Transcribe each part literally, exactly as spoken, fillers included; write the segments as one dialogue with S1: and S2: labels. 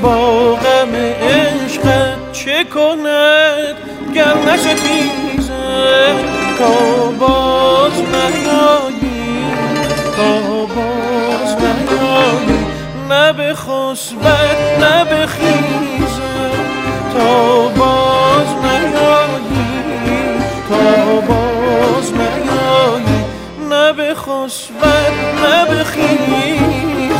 S1: با غم عشقت چه کند گر نستیزد تا باز نیایی تا باز نیایی نه بخسبد نه بخیزد تا باز نیایی تا باز نیایی نه بخسبد نه بخیزد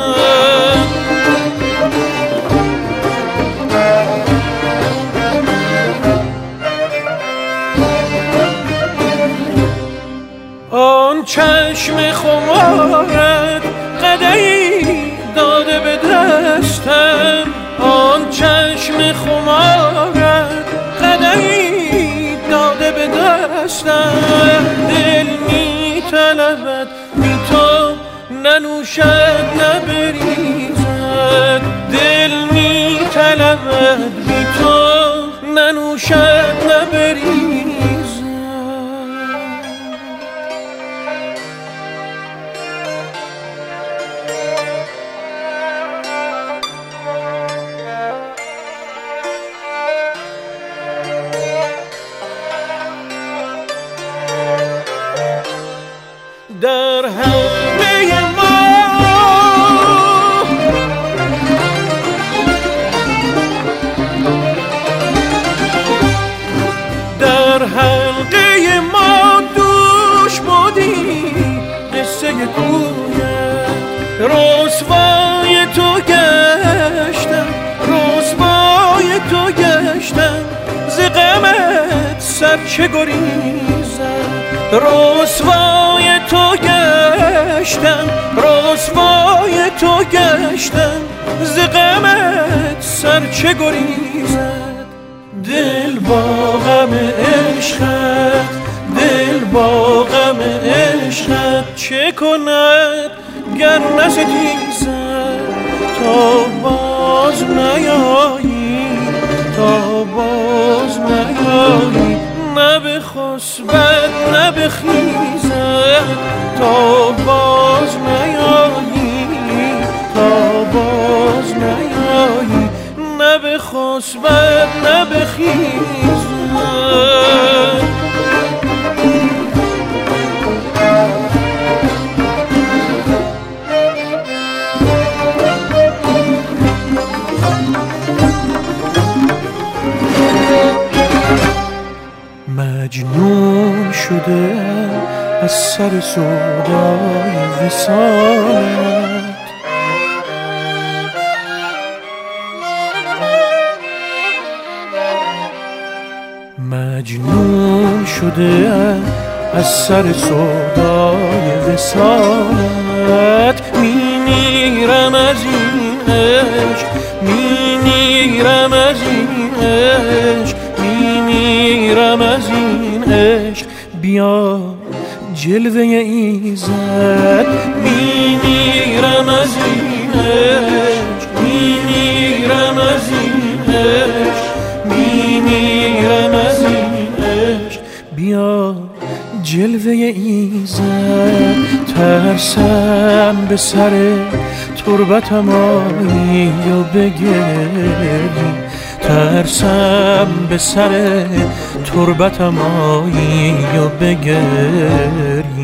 S1: آن چشم خمارت قدری داده به دستم آن چشم خمارت قدری داده به دستم دل می طلبد بی تو ننوشد نبریزد دل می طلبد بی تو ننوشد نبریزد در حلقه ما در حلقه ما دوش بودی قصه کویت رسوای تو گشتم رسوای تو گشتم ز غمت سر چه گریزم رسوای تو گشتم رسوای تو گشتم ز غمت سر چه گریزد دل با غم عشقت دل با غم عشقت چه کند گر نستیزد تا باز نیایی تا باز نیایی نه بخسبد نه بخیزد تا باز نیایی تا باز نیایی نه بخسبد نه بخیزد مجنون شده از سر سودای وصالت مجنون شده از سر سودای وصالت میمیرم از این عشق میمیرم از این عشق میمیرم از این عشق بیا جلوه ایزد میمیرم از این عشق میمیرم از این عشق میمیرم از این عشق بیا جلوه ایزد ترسم به سر تربتم آیی یا بگری ترسم به سر تربتم آیی یا بگری